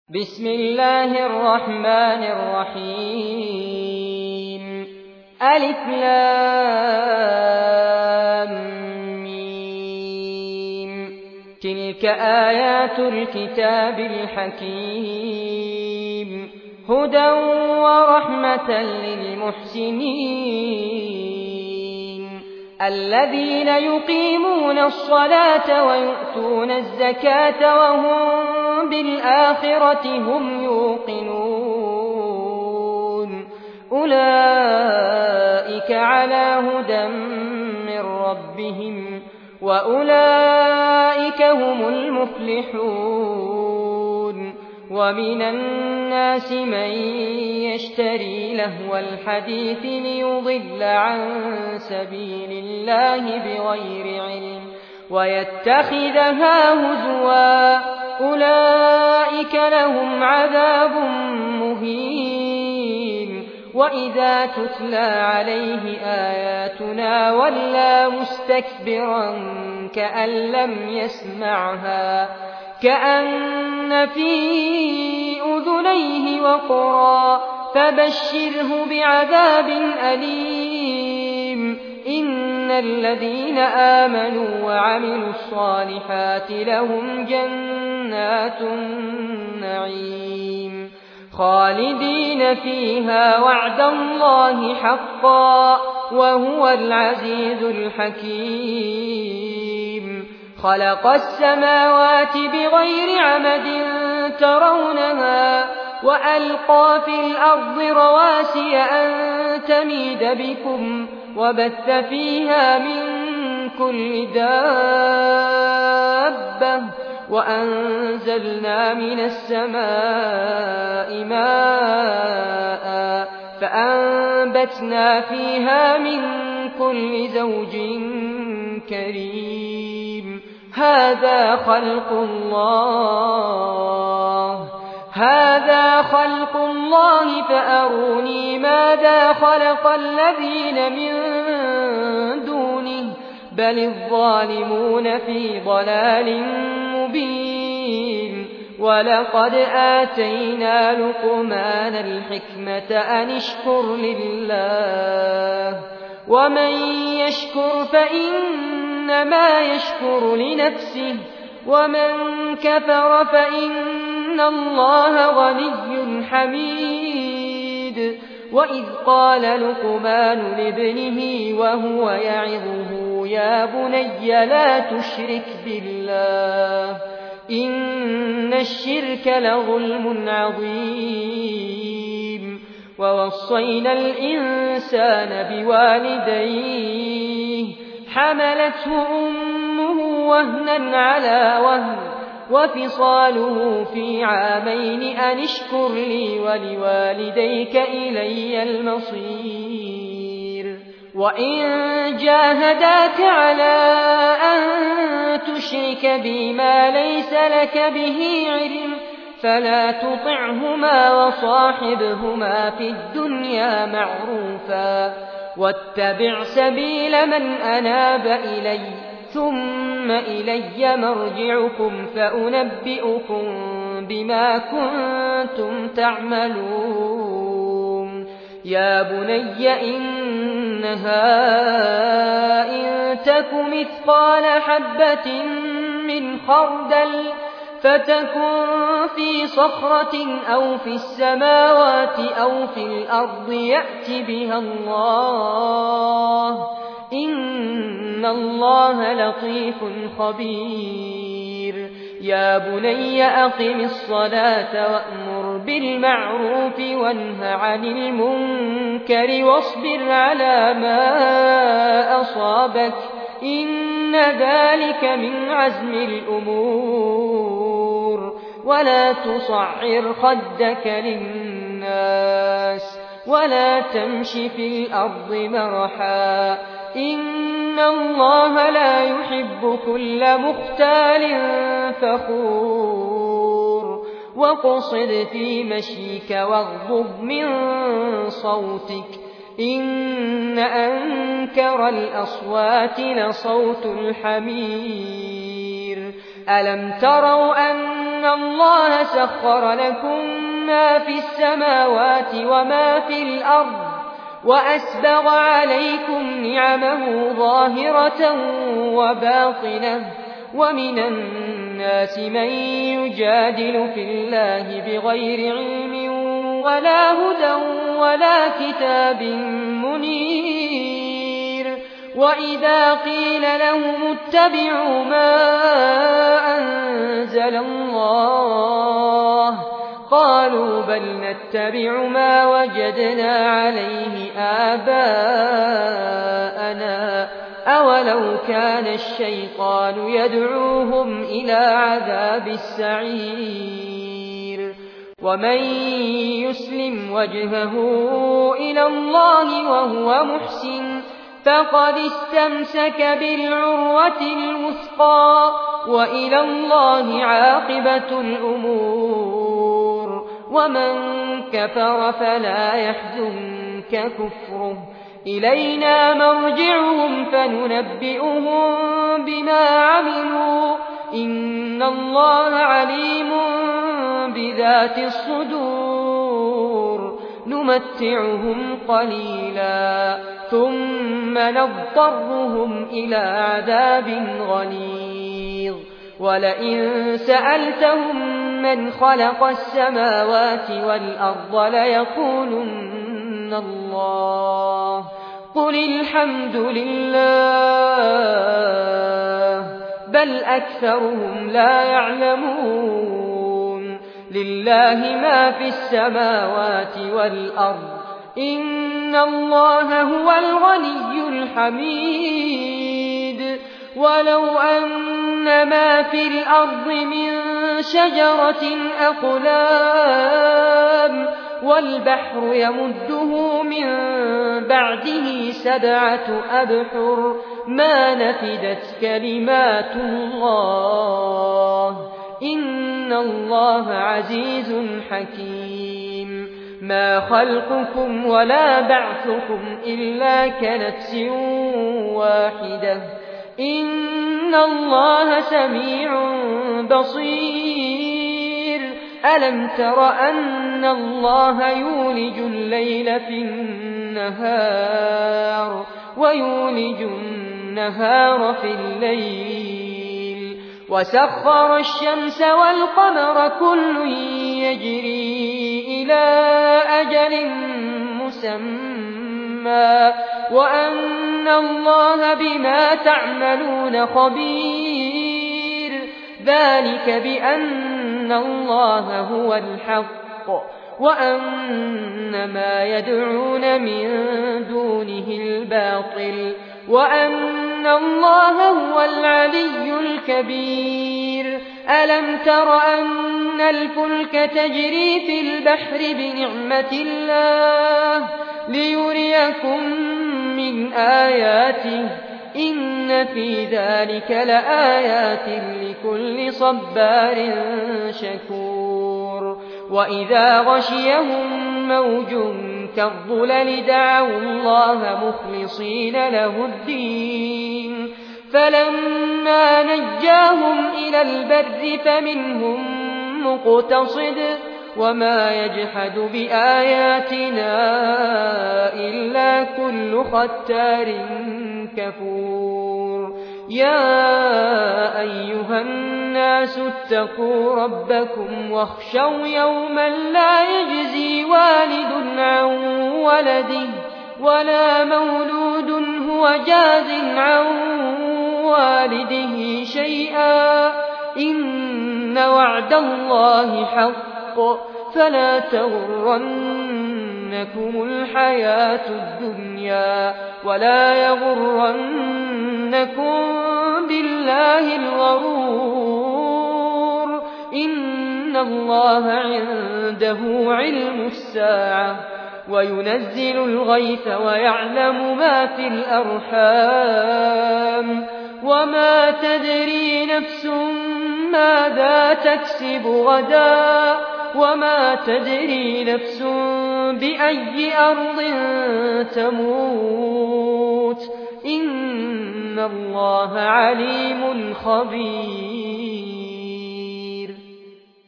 بسم الله الرحمن الرحيم ألف لام ميم تلك آيات الكتاب الحكيم هدى ورحمة للمحسنين الذين يقيمون الصلاة ويؤتون الزكاة وهم بالآخرة هم يوقنون أولئك على هدى من ربهم وأولئك هم المفلحون ومن الناس من يشتري لهو الحديث ليضل عن سبيل الله بغير علم ويتخذها هزوا أولئك لهم عذاب مهين وإذا تتلى عليه آياتنا ولى مستكبرا كأن لم يسمعها كأن في أذنيه وقرا فبشره بعذاب أليم إن الذين آمنوا وعملوا الصالحات لهم جنات النعيم خالدين فيها وعد الله حقا وهو العزيز الحكيم خلق السماوات بغير عمد ترونها وألقى في الأرض رواسي أن تميد بكم وبث فيها من كل دابة وأنزلنا من السماء ماء فأنبتنا فيها من كل زوج كريم هذا خلق الله فأروني ماذا خلق الذين من دونه بل الظالمون في ضلال مبين ولقد آتينا لقمان الحكمة أن اشكر لله ومن يشكر فإنما يشكر لنفسه ومن كفر فإن الله غني حميد وإذ قال لقمان لابنه وهو يعظه يا بني لا تشرك بالله إن الشرك لظلم عظيم ووصينا الإنسان بوالديه حملته أمه وهنا على وهن وفصاله في عامين أن اشكر لي ولوالديك إلي المصير وإن جاهداك على أن تشرك بي ما ليس لك به علم فلا تطعهما وصاحبهما في الدنيا معروفا واتبع سبيل من أناب إلي ثم إلي مرجعكم فأنبئكم بما كنتم تعملون يا بني إنها إن تك مثقال حبة من خردل فتكن في صخرة أو في السماوات أو في الأرض يأت بها الله إن الله لطيف خبير يا بني أقم الصلاة وأمر بالمعروف وانه عن المنكر واصبر على ما أصابك إن ذلك من عزم الأمور ولا تصعر خدك للناس ولا تمش في الأرض مرحا إن الله لا يحب كل مختال فخور واقصد في مشيك واغضض من صوتك إن أنكر الأصوات لصوت الحمير ألم تروا أن أن الله سخر لكم ما في السماوات وما في الأرض وأسبغ عليكم نعمه ظاهرة وباطنة ومن الناس من يجادل في الله بغير علم ولا هدى ولا كتاب منير وإذا قيل لهم اتبعوا ما أنزل الله قالوا بل نتبع ما وجدنا عليه آباءنا أولو كان الشيطان يدعوهم إلى عذاب السعير ومن يسلم وجهه إلى الله وهو محسن فقد استمسك بالعروة الوثقى وإلى الله عاقبة الأمور ومن كفر فلا يحزنك كفره إلينا مرجعهم فننبئهم بما عملوا إن الله عليم بذات الصدور نمتعهم قليلا ثم نضطرهم إلى عذاب غليظ ولئن سألتهم من خلق السماوات والأرض ليقولن الله قل الحمد لله بل أكثرهم لا يعلمون لله ما في السماوات والأرض إن الله هو الغني الحميد ولو أن ما في الأرض من شجرة أقلام والبحر يمده من بعده 7 أبحر ما نفدت كلمات الله إن الله عزيز حكيم ما خلقكم ولا بعثكم إلا كنفس واحدة إن الله سميع بصير ألم تر أن الله يولج الليل في النهار ويولج النهار في الليل وسخر الشمس والقمر كل يجري إلى أجل مسمى وأن الله بما تعملون خبير ذلك بأن الله هو الحق وأن ما يدعون من دونه الباطل وأن الله هو العلي الكبير ألم تر أن الفلك تجري في البحر بنعمة الله ليريكم من آياته إن في ذلك لآيات لكل صبار شكور وإذا غشيهم موج كالظلل دعوا الله مخلصين له الدين فلما نجاهم إلى البر فمنهم مقتصد وما يجحد بآياتنا إلا كل ختار كفور يا أيها الناس اتقوا ربكم واخشوا يوما لا يجزي والد عن ولده ولا مولود هو جاز عن والده شيئا إن وعد الله حق فلا تغرنكم الحياة الدنيا ولا يغرنكم بالله الغرور إن الله عنده علم الساعة وينزل الغيث ويعلم ما في الأرحام وما تدري نفس ماذا تكسب غدا وما تدري نفس بأي أرض تموت إن الله عليم خبير